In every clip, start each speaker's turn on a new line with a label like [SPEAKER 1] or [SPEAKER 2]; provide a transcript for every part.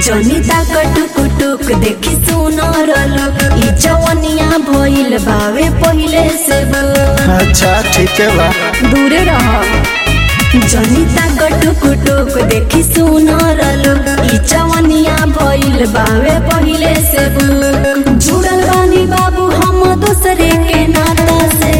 [SPEAKER 1] जनिता कटुक टुक देखी सुनर लोग ई जवनिया भइल बावे पहिले से
[SPEAKER 2] अच्छा ठीक है बा
[SPEAKER 1] दूरे रह जनिता कटुक टुक देखी सुनर लोग ई जवनिया भइल बावे पहिले से जुड़ल बानी बाबू हम दूसरे के नाता से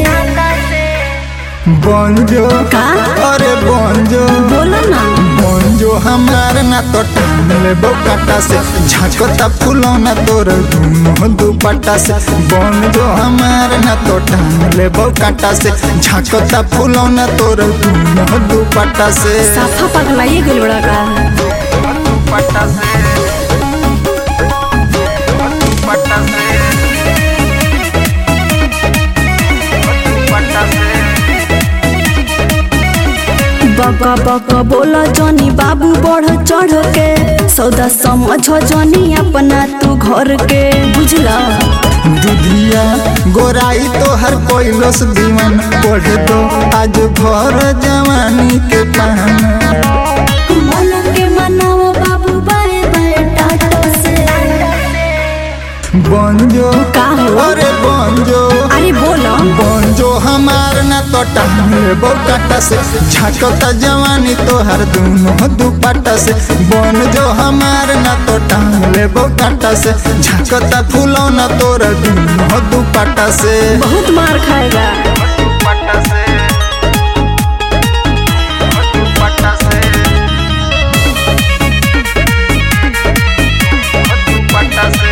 [SPEAKER 2] बंजो
[SPEAKER 1] का
[SPEAKER 2] अरे बंजो
[SPEAKER 1] बोलो ना
[SPEAKER 2] बंजो हमार ना तो टांग ले काटा से झांकता फुलौना तोर दोनों दुपट्टा से बंजो हमार ना तो टांग ले काटा से झांकता फुलौना तोर दोनों दुपट्टा से
[SPEAKER 1] साफा पगलाइए गइल बड़ा का
[SPEAKER 2] दुपट्टा से दुपट्टा से दुपट्टा से
[SPEAKER 1] बका बका बोला जनी बाबू बढ़ चढ़ के सौदा समझ जनी अपना तू घर के बुझला
[SPEAKER 2] दुधिया गोराई तो हर कोई लोस दीवान पढ़े दो आज भर जवानी के पान
[SPEAKER 1] मन के मनाओ बाबू बाए बाए टाटा से
[SPEAKER 2] बंजो
[SPEAKER 1] का हो
[SPEAKER 2] अरे बंजो
[SPEAKER 1] अरे बोलो
[SPEAKER 2] बंजो हमार ना तो टांग ले काटा से झांकता जवानी तो हर दोनों दुपट्टा से बंजो हमार ना तो टांग ले काटा से झांकता फुलौना तोर दोनों दुपट्टा से
[SPEAKER 1] बहुत मार खाएगा
[SPEAKER 2] दुपट्टा से दुपट्टा से दुपट्टा से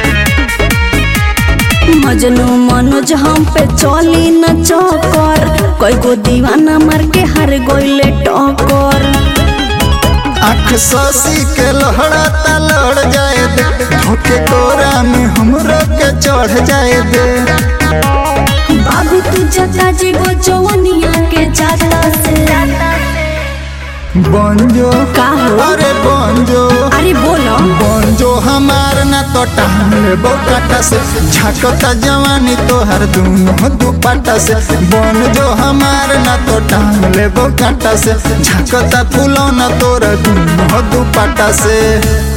[SPEAKER 1] मजनू मनोज हम पे चली न चौकर कोई को दीवाना मार के हर गोइले टोकर
[SPEAKER 2] आँख ससी के लहड़ता लड़ जाए दे धोखे कोरा में हमरो के चढ़ जाए दे
[SPEAKER 1] बाबू तू जता जीवो जवनिया के जाता से
[SPEAKER 2] बंजो
[SPEAKER 1] का हो
[SPEAKER 2] अरे बंजो
[SPEAKER 1] अरे बोलो
[SPEAKER 2] बंजो हमार ना तो टांग ले काटा से झांकता जवानी तो हर दोनों दुपट्टा से बंजो हमार ना तो टांग ले काटा से झांकता फुलौना तोर दोनों दुपट्टा से